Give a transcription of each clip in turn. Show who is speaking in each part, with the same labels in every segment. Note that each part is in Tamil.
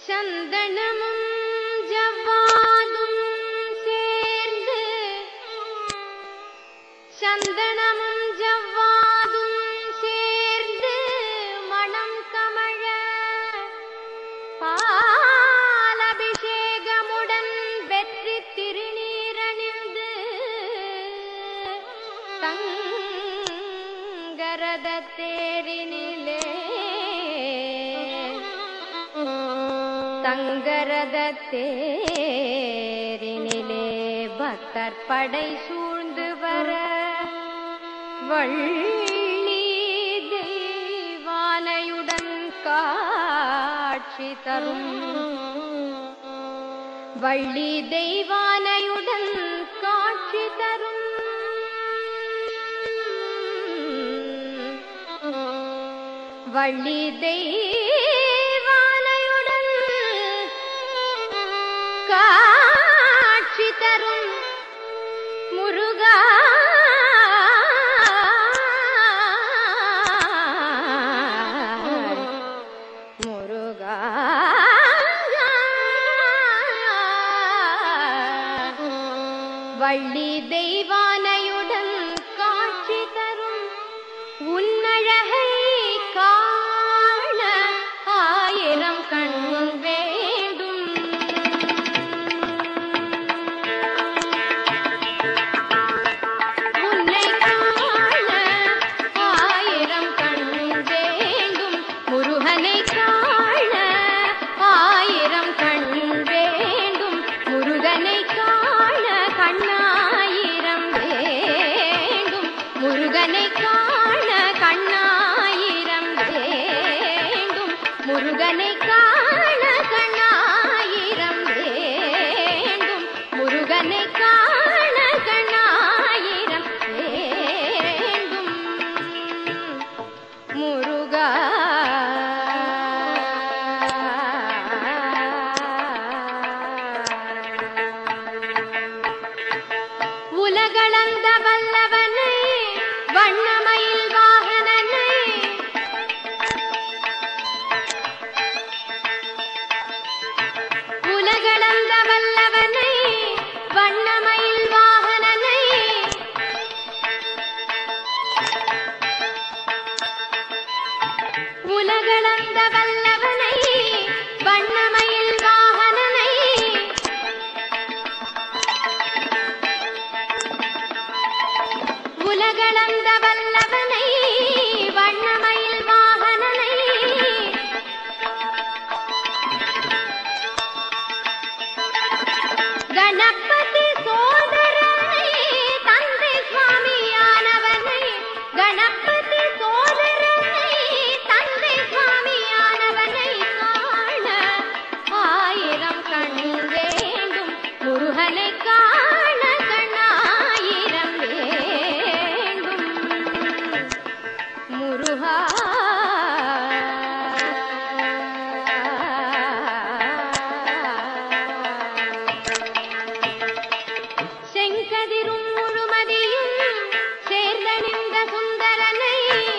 Speaker 1: சந்தனமும் ஜவ்வாதும் சேர்ந்து சந்தனமும் ஜவ்வாதும் சேர்ந்து மணம் கமழ பாலபிஷேகமுடன் வெற்றி திருநீரணிந்து தங்கரத தேரினிலே தங்கரத தேரினிலே பக்தர் படை சூழ்ந்து வர வள்ளி தெய்வானையுடன் காட்சி தரும் வள்ளி தெய்வானையுடன் காட்சி தரும் வள்ளி தெய்வானையுடன் காட்சி தரும் முருகா முருகா வள்ளி தெய்வானையுடன் காட்சி தரும் உன்னழகை காண ஆயிரம் கண் வேண்டும் உன்னை காண ஆயிரம் கண் வேண்டும் முருகனை காண ஆயிரம் கண் வேண்டும் முருகனை காண கண்ணாயிரம் வேண்டும் முருகனை காண கண்ணாயிரம் வேண்டும் முருகனை காண கண்ணாயிரம் வேண்டும் முருகனை காண கண்ணாயிரம் வேண்டும் முருகா உலகளந்த வல்லவனை வண்ணமயில் வாகனனை உலகளந்த வல்லவனை வண்ணமயில் வாகனனை உலகளந்த வல்லவனை வண்ணமயில் வாகனனை உலகளந்த வல்லவனை வண்ணமயில் வாகனனை கணபதி சோதரனை தந்தை சுவாமியானவனை கணபதி சோதரனை தந்தை சுவாமியானவனை காண ஆயிரம் கண் வேண்டும் முருகனை காண கண்ணாயிரம் வேண்டும் முருகா செங்கதிரும் முழுமதியும் சேர்ந்தணிந்த சுந்தரனை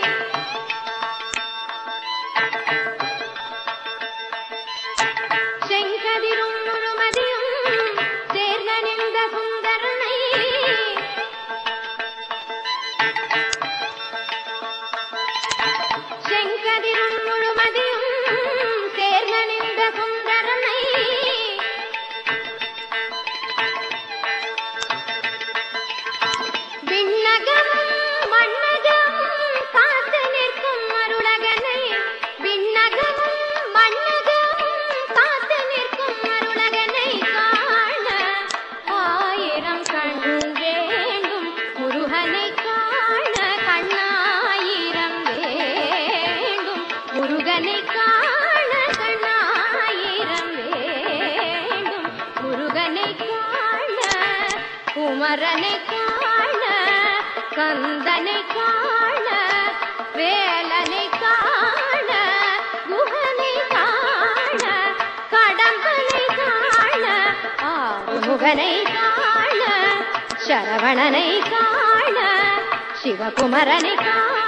Speaker 1: செங்கதிரும் முழுமதியும் சேர்ந்தணிந்த சுந்தரனை செங்கதிரும் முழுமதியும் சேர்ந்தணிந்த சுந்தரனை விண்ணகமும் மண்ணகமும் காத்து நிற்கும் அருளகனை விண்ணகமும் மண்ணகமும் காத்து நிற்கும் அருளகனை காண ஆயிரம் கண் வேண்டும் முருகனை காண கண்ணாயிரம் வேண்டும் முருகனை காண கண்ணாயிரம் வேண்டும் முருகனை காண குமரனை காண கந்தனை காண வேலனை காண குகனை காண கடம்பனை காண ஆறுமுகனை காண சரவணனை காண சிவகுமரனை காண